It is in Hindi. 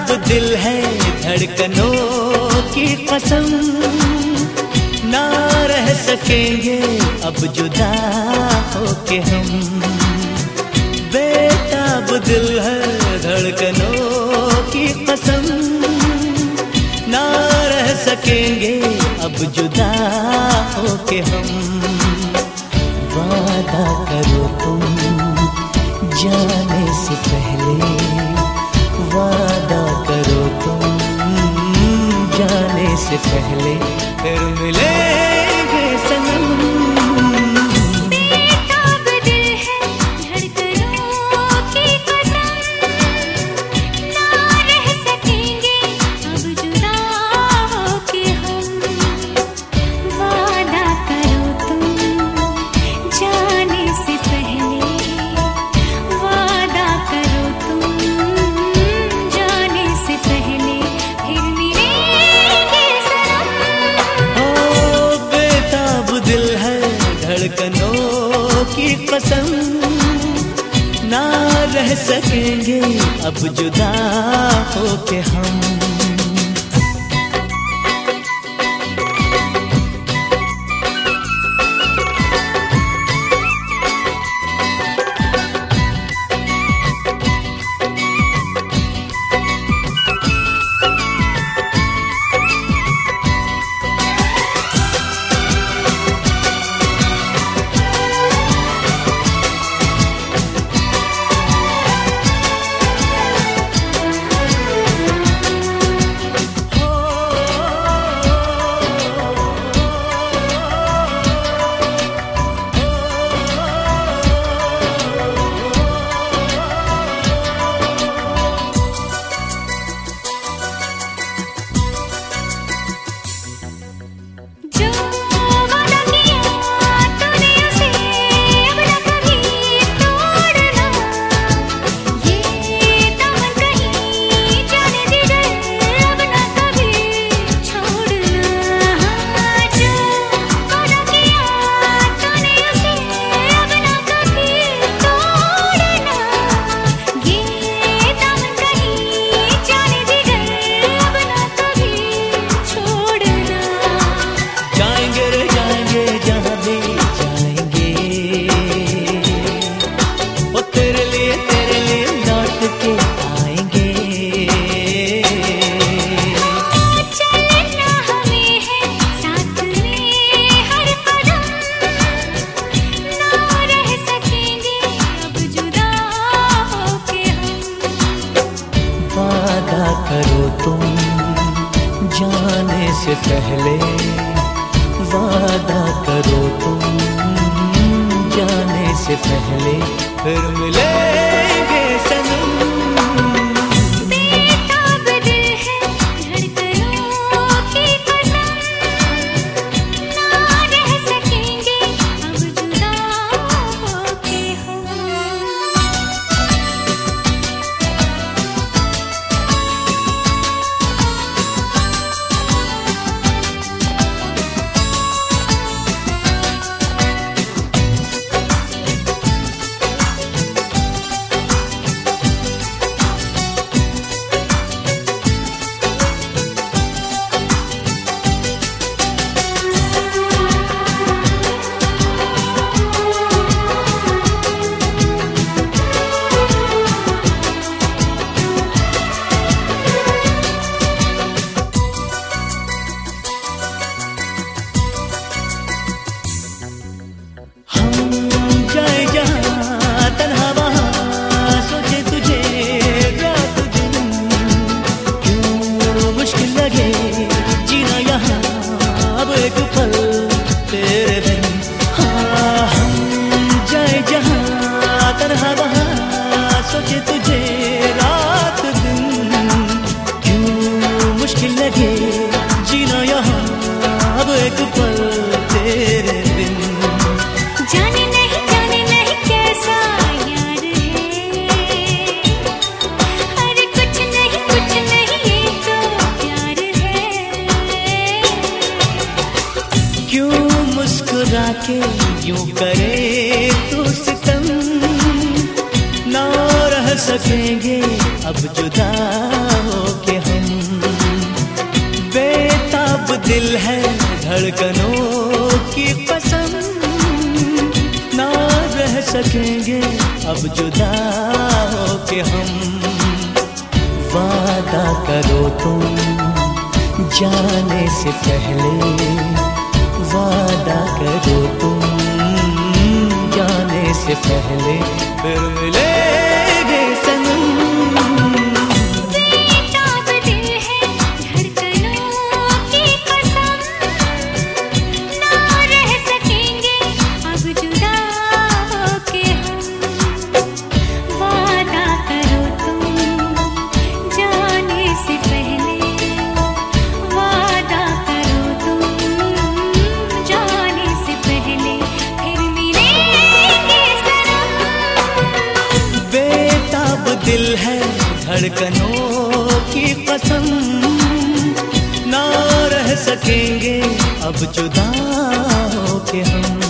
बेताब दिल है धड़कनों की कसम, ना रह सकेंगे अब जुदा होके हम। बेताब दिल है धड़कनों की कसम, ना रह सकेंगे अब जुदा होके हम। वादा करो तुम जाने से पहले, वादा करो तुम जाने से पहले, फिर मिलेंगे सनम। धड़कनों की कसम, ना रह सकेंगे अब जुदा होके हम। करो तुम जाने से पहले, वादा करो तुम जाने से पहले, फिर मिलेंगे सनम। सोचे तुझे रात दिन, क्यों मुश्किल लगे जीना यहाँ अब एक पल तेरे बिन। जाने नहीं कैसा यार है, अरे कुछ नहीं ये तो प्यार है। क्यों मुस्कुरा के यूं करे तू सितम, ना रह सकेंगे अब जुदा हो। दिल है धड़कनों की कसम, ना रह सकेंगे अब जुदा होके हम। वादा करो तुम जाने से पहले, वादा करो तुम जाने से पहले, फिर मिलेंगे सनम। बेताब दिल है धड़कनों की कसम, ना रह सकेंगे अब जुदा होके हम। वादा करो तुम जाने से पहले, वादा करो तुम जाने से पहले, फिर मिलेंगे सनम। बेताब दिल है धड़कनों की कसम, ना रह सकेंगे अब जुदा होके हम।